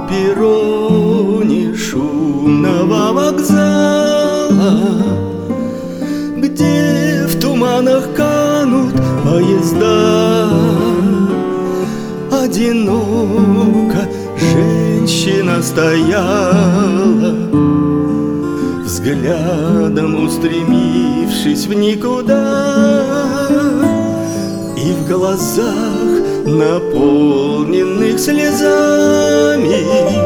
перроне шумного вокзала, где в туманах канут поезда, одиноко женщина стояла, взглядом устремившись в никуда, и в глазах, наполненных слезами,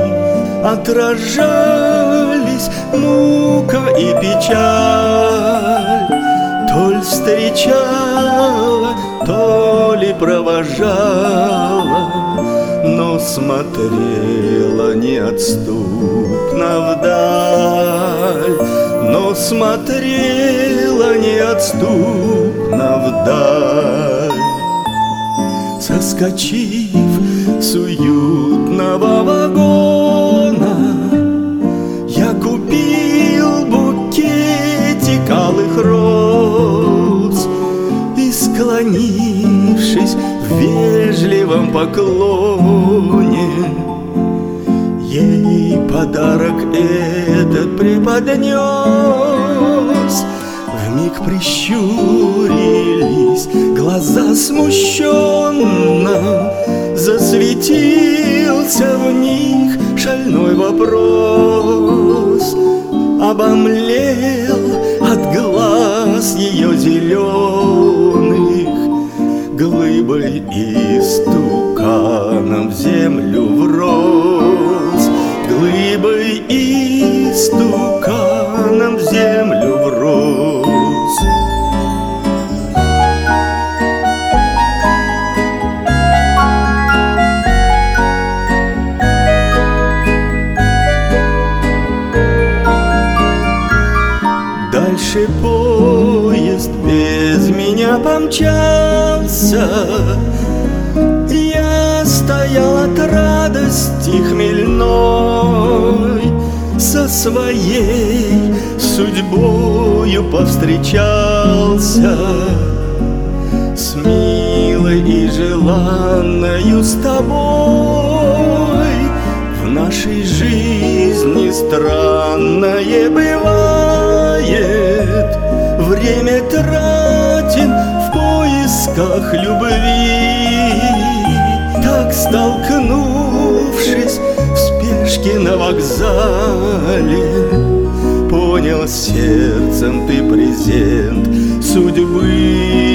отражались мука и печаль. То ли встречала, то ли провожала, но смотрела неотступно вдаль, но смотрела неотступно вдаль. Соскочив с уютного вагона, я купил букетик алых роз и, склонившись в вежливом поклоне, ей подарок этот преподнес. Вмиг прищурились глаза смущенно, засветился в них шальной вопрос. Обомлел от глаз ее зеленых, глыбой истуканом в землю врос, глыбой истуканом в землю врос. Дальше поезд без меня помчался, я стоял от радости хмельной, со своей судьбою повстречался, с милой и желанною с тобой. В нашей жизни странное бывает, время тратим в поисках любви. Так, столкнувшись в спешке на вокзале, понял сердцем ты презент судьбы.